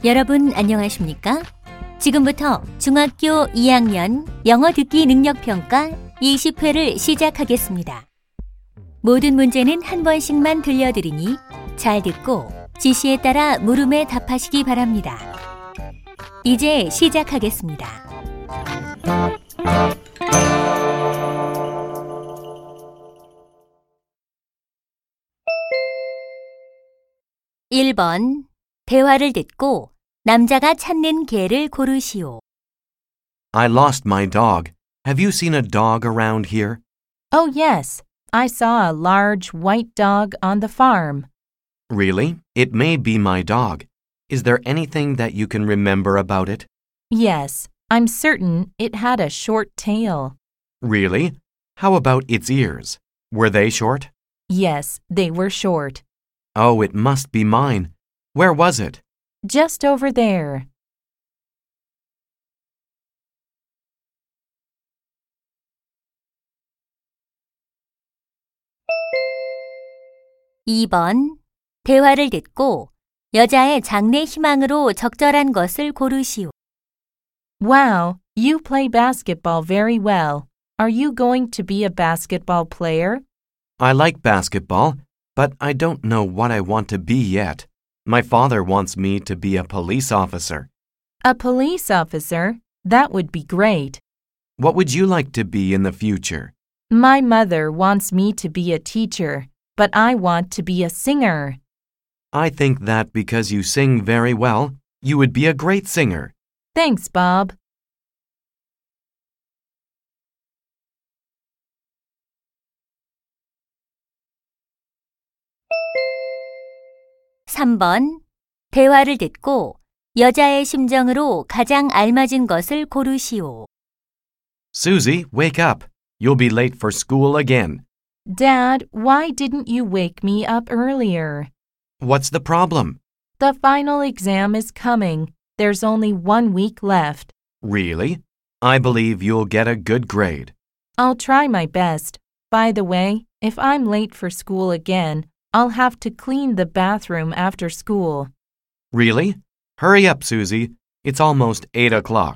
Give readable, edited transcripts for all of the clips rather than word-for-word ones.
여러분 안녕하십니까? 지금부터 중학교 2학년 영어 듣기 능력평가 20회를 시작하겠습니다. 모든 문제는 한 번씩만 들려드리니 잘 듣고 지시에 따라 물음에 답하시기 바랍니다. 이제 시작하겠습니다. 1번 대화를 듣고 남자가 찾는 개를 고르시오. I lost my dog. Have you seen a dog around here? Oh, yes. I saw a large white dog on the farm. Really? It may be my dog. Is there anything that you can remember about it? Yes, I'm certain it had a short tail. Really? How about its ears? Were they short? Yes, they were short. Oh, it must be mine. Where was it? Just over there. (2번) 대화를 듣고 여자의 장래 희망으로 적절한 것을 고르시오. Wow, you play basketball very well. Are you going to be a basketball player? I like basketball, but I don't know what I want to be yet. My father wants me to be a police officer. A police officer? That would be great. What would you like to be in the future? My mother wants me to be a teacher, but I want to be a singer. I think that because you sing very well, you would be a great singer. Thanks, Bob. (3번) 대화를 듣고 여자의 심정으로 가장 알맞은 것을 고르시오. Susie, wake up. You'll be late for school again. Dad, why didn't you wake me up earlier? What's the problem? The final exam is coming. There's only 1 week left. Really? I believe you'll get a good grade. I'll try my best. By the way, if I'm late for school again, I'll have to clean the bathroom after school. Really? Hurry up, Susie. It's almost 8 o'clock.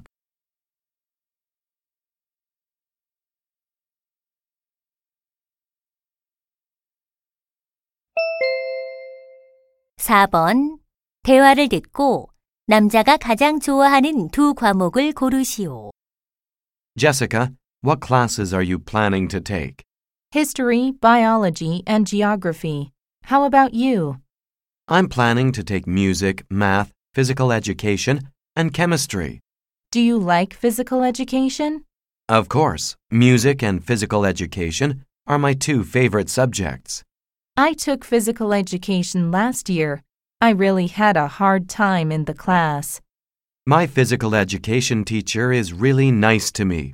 (4번) 대화를 듣고 남자가 가장 좋아하는 두 과목을 고르시오. Jessica, what classes are you planning to take? History, biology, and geography. How about you? I'm planning to take music, math, physical education, and chemistry. Do you like physical education? Of course, music and physical education are my two favorite subjects. I took physical education last year. I really had a hard time in the class. My physical education teacher is really nice to me.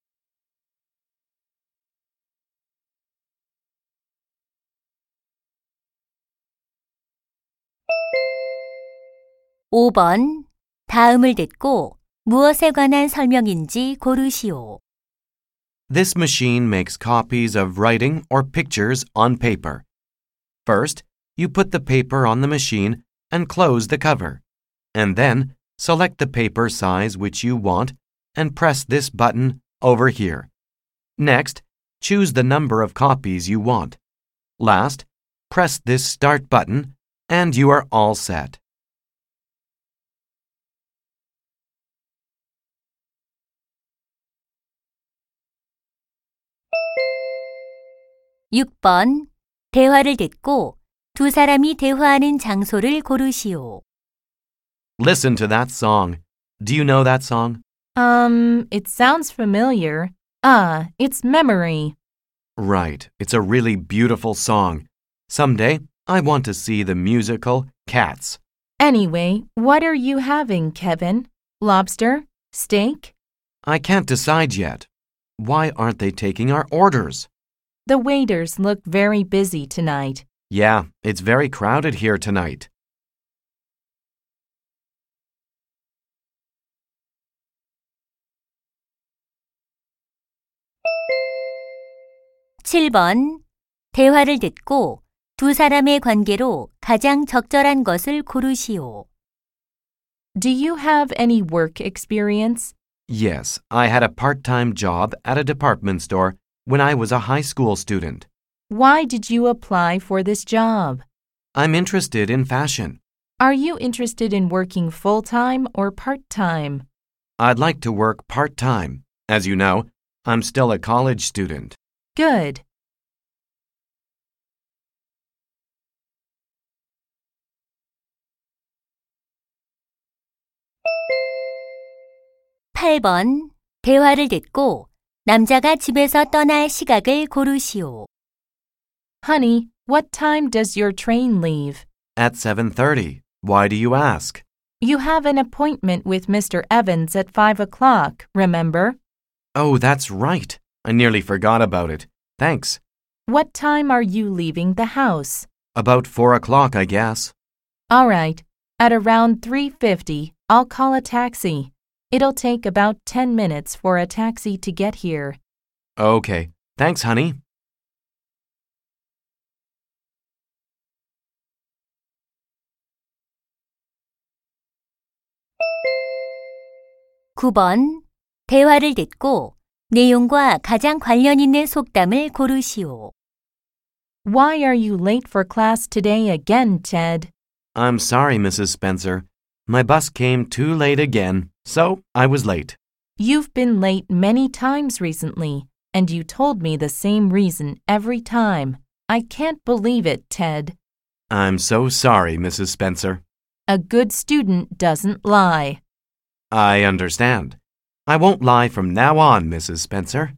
(5번) 다음을 듣고 무엇에 관한 설명인지 고르시오. This machine makes copies of writing or pictures on paper. First, you put the paper on the machine and close the cover. And then, select the paper size which you want and press this button over here. Next, choose the number of copies you want. Last, press this start button and you are all set. (6번) 대화를 듣고 두 사람이 대화하는 장소를 고르시오. Listen to that song. Do you know that song? It sounds familiar. It's Memory. Right. It's a really beautiful song. Someday, I want to see the musical Cats. Anyway, what are you having, Kevin? Lobster? Steak? I can't decide yet. Why aren't they taking our orders? The waiters look very busy tonight. Yeah, it's very crowded here tonight. (7번) 대화를 듣고 두 사람의 관계로 가장 적절한 것을 고르시오. Do you have any work experience? Yes, I had a part-time job at a department store when I was a high school student. Why did you apply for this job? I'm interested in fashion. Are you interested in working full-time or part-time? I'd like to work part-time. As you know, I'm still a college student. Good. 팔 번 대화를 듣고 남자가 집에서 떠날 시각을 고르시오. Honey, what time does your train leave? At 7:30. Why do you ask? You have an appointment with Mr. Evans at 5 o'clock, remember? Oh, that's right. I nearly forgot about it. Thanks. What time are you leaving the house? About 4 o'clock, I guess. All right. At around 3:50, I'll call a taxi. It'll take about 10 minutes for a taxi to get here. Okay. Thanks, honey. 구 번 대화를 듣고 내용과 가장 관련 있는 속담을 고르시오. Why are you late for class today again, Ted? I'm sorry, Mrs. Spencer. My bus came too late again, so I was late. You've been late many times recently, and you told me the same reason every time. I can't believe it, Ted. I'm so sorry, Mrs. Spencer. A good student doesn't lie. I understand. I won't lie from now on, Mrs. Spencer.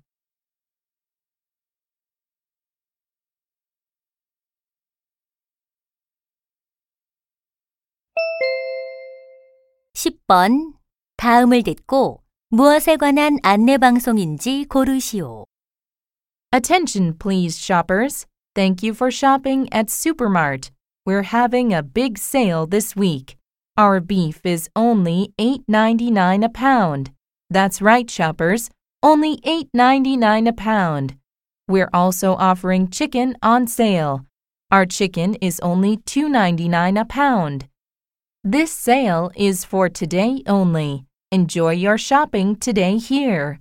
십 번 다음을 듣고 무엇에 관한 안내 방송인지 고르시오. Attention, please, shoppers. Thank you for shopping at Supermart. We're having a big sale this week. Our beef is only $8.99 a pound. That's right, shoppers. Only $8.99 a pound. We're also offering chicken on sale. Our chicken is only $2.99 a pound. This sale is for today only. Enjoy your shopping today here.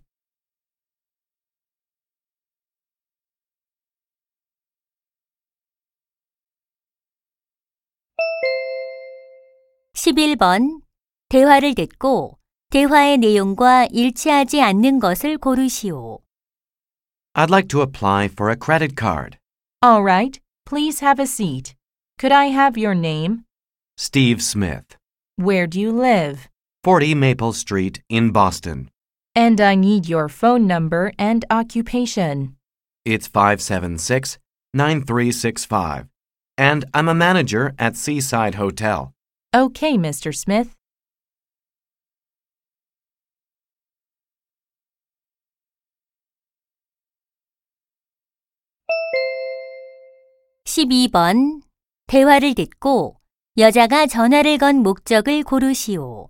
십일 번 대화를 듣고 대화의 내용과 일치하지 않는 것을 고르시오. I'd like to apply for a credit card. All right, please have a seat. Could I have your name? Steve Smith, Where do you live? 40 Maple Street in Boston. And I need your phone number and occupation. It's 576-9365. And I'm a manager at Seaside Hotel. Okay, Mr. Smith. 십이 번 대화를 듣고 여자가 전화를 건 목적을 고르시오.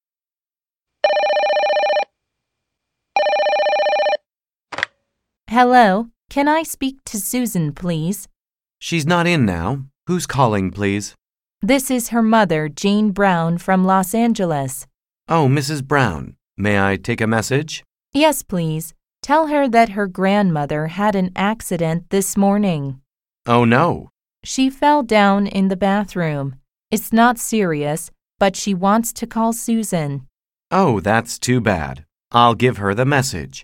Hello, can I speak to Susan, please? She's not in now. Who's calling, please? This is her mother, Jane Brown, from Los Angeles. Oh, Mrs. Brown. May I take a message? Yes, please. Tell her that her grandmother had an accident this morning. Oh, no. She fell down in the bathroom. It's not serious, but she wants to call Susan. Oh, that's too bad. I'll give her the message.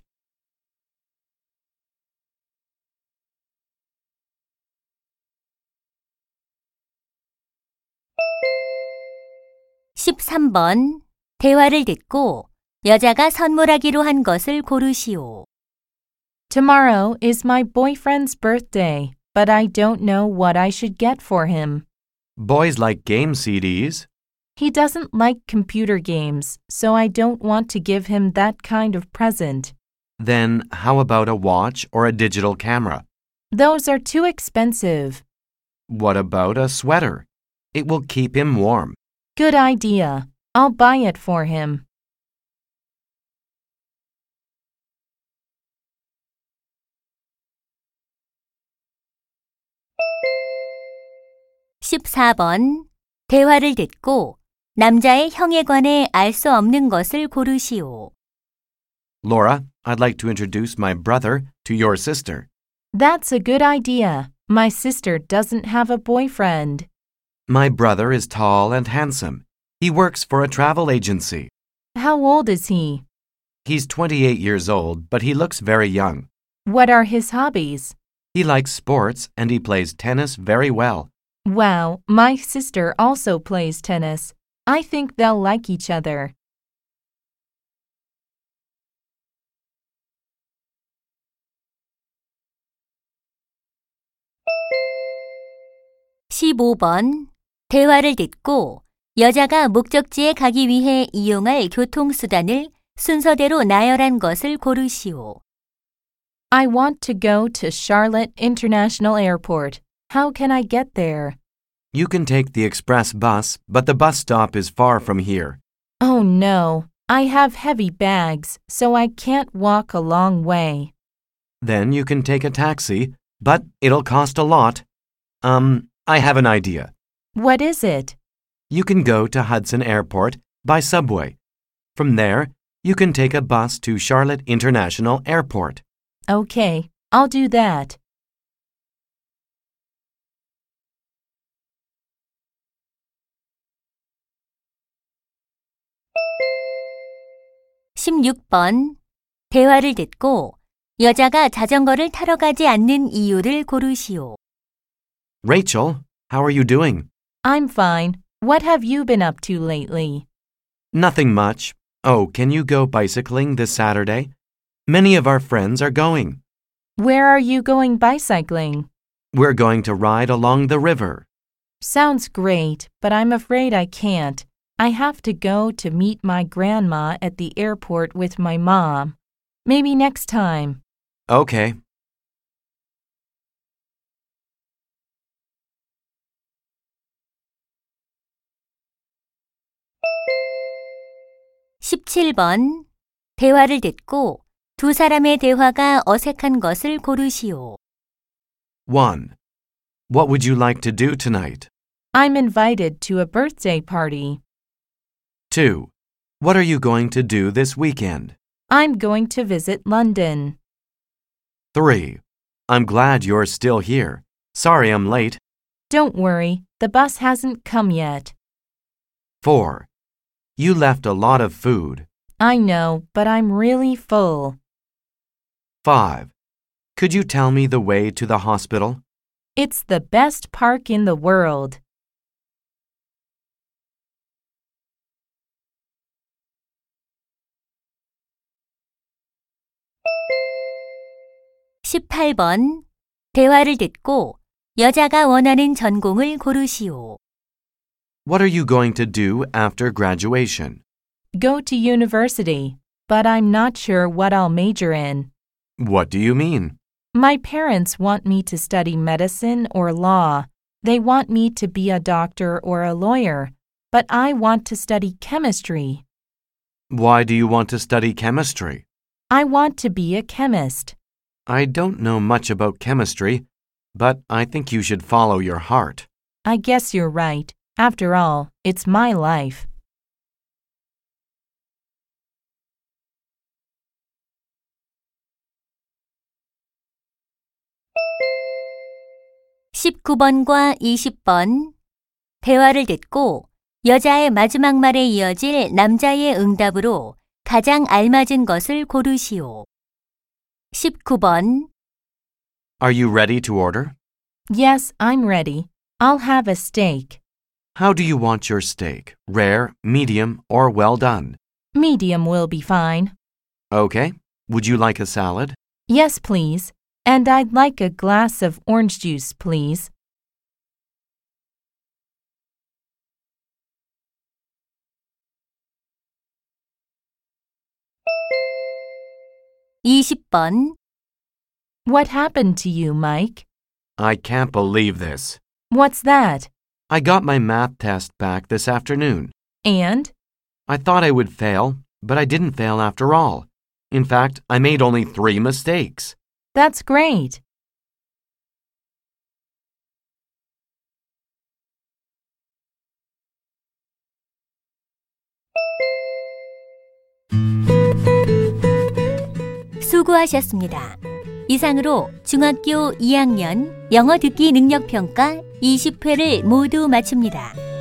십삼 번 대화를 듣고 여자가 선물하기로 한 것을 고르시오. Tomorrow is my boyfriend's birthday, but I don't know what I should get for him. Boys like game CDs. He doesn't like computer games, so I don't want to give him that kind of present. Then how about a watch or a digital camera? Those are too expensive. What about a sweater? It will keep him warm. Good idea. I'll buy it for him. 십사 번 대화를 듣고 남자의 형에 관해 알 수 없는 것을 고르시오. Laura, I'd like to introduce my brother to your sister. That's a good idea. My sister doesn't have a boyfriend. My brother is tall and handsome. He works for a travel agency. How old is he? He's 28 years old, but he looks very young. What are his hobbies? He likes sports and he plays tennis very well. Wow, my sister also plays tennis. I think they'll like each other. (15번) 대화를 듣고 여자가 목적지에 가기 위해 이용할 교통수단을 순서대로 나열한 것을 고르시오. I want to go to Charlotte International Airport. How can I get there? You can take the express bus, but the bus stop is far from here. Oh no, I have heavy bags, so I can't walk a long way. Then you can take a taxi, but it'll cost a lot. I have an idea. What is it? You can go to Hudson Airport by subway. From there, you can take a bus to Charlotte International Airport. Okay, I'll do that. (16번) 대화를 듣고 여자가 자전거를 타러 가지 않는 이유를 고르시오. Rachel, how are you doing? I'm fine. What have you been up to lately? Nothing much. Oh, can you go bicycling this Saturday? Many of our friends are going. Where are you going bicycling? We're going to ride along the river. Sounds great, but I'm afraid I can't. I have to go to meet my grandma at the airport with my mom. Maybe next time. Okay. (17번) 대화를 듣고 두 사람의 대화가 어색한 것을 고르시오. 1. What would you like to do tonight? I'm invited to a birthday party. 2. What are you going to do this weekend? I'm going to visit London. 3. I'm glad you're still here. Sorry I'm late. Don't worry, the bus hasn't come yet. 4. You left a lot of food. I know, but I'm really full. 5. Could you tell me the way to the hospital? It's the best park in the world. (18번) 대화를 듣고 여자가 원하는 전공을 고르시오. What are you going to do after graduation? Go to university, but I'm not sure what I'll major in. What do you mean? My parents want me to study medicine or law. They want me to be a doctor or a lawyer, but I want to study chemistry. Why do you want to study chemistry? I want to be a chemist. I don't know much about chemistry, but I think you should follow your heart. I guess you're right. After all, it's my life. (19번과 20번) 대화를 듣고 여자의 마지막 말에 이어질 남자의 응답으로 가장 알맞은 것을 고르시오. 19번 Are you ready to order? Yes, I'm ready. I'll have a steak. How do you want your steak? Rare, medium, or well done? Medium will be fine. Okay. Would you like a salad? Yes, please. And I'd like a glass of orange juice, please. (20번) What happened to you, Mike? I can't believe this. What's that? I got my math test back this afternoon. And? I thought I would fail, but I didn't fail after all. In fact, I made only 3 mistakes. That's great. 수고하셨습니다. 이상으로 중학교 2학년 영어 듣기 능력 평가 20회를 모두 마칩니다.